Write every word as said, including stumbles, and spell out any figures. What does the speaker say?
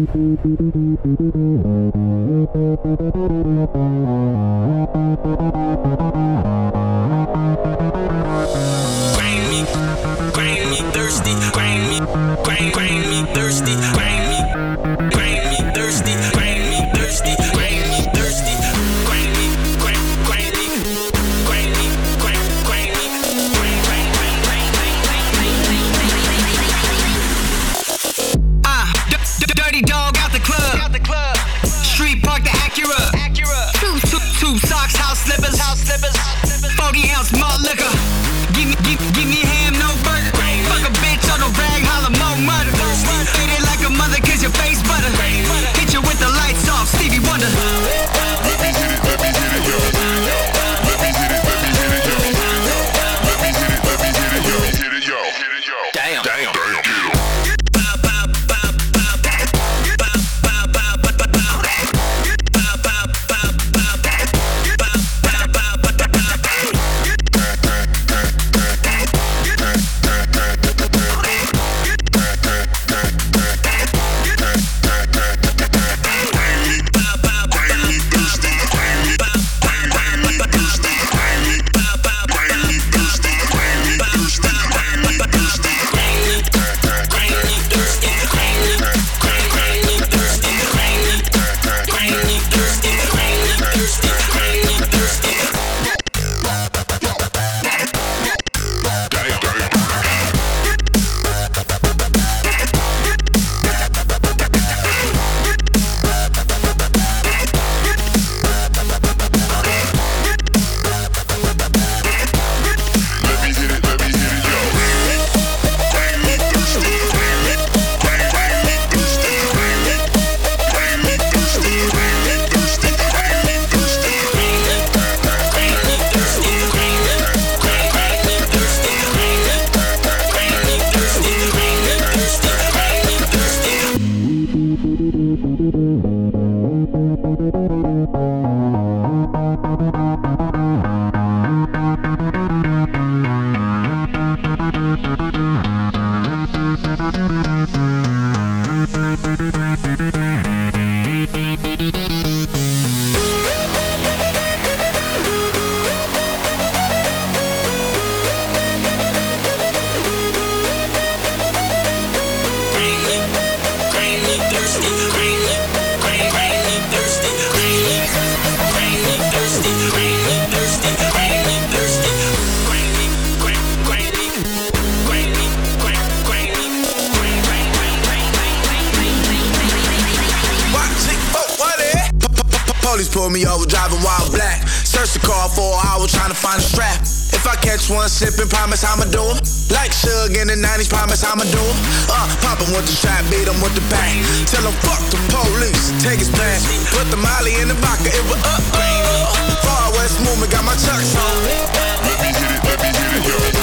Police pulled me over driving while black. Searched the car for an hour trying to find a strap. If I catch one sipping, promise I'ma do it. Like Suge in the nineties, promise I'ma do it. Uh, poppin' with the strap, beat him with the bang. Tell him fuck the police, take his plans. Put the molly in the vodka, it was up. Uh, uh. Far West movement, got my chucks on. Let me hit it, let me hit it, yo.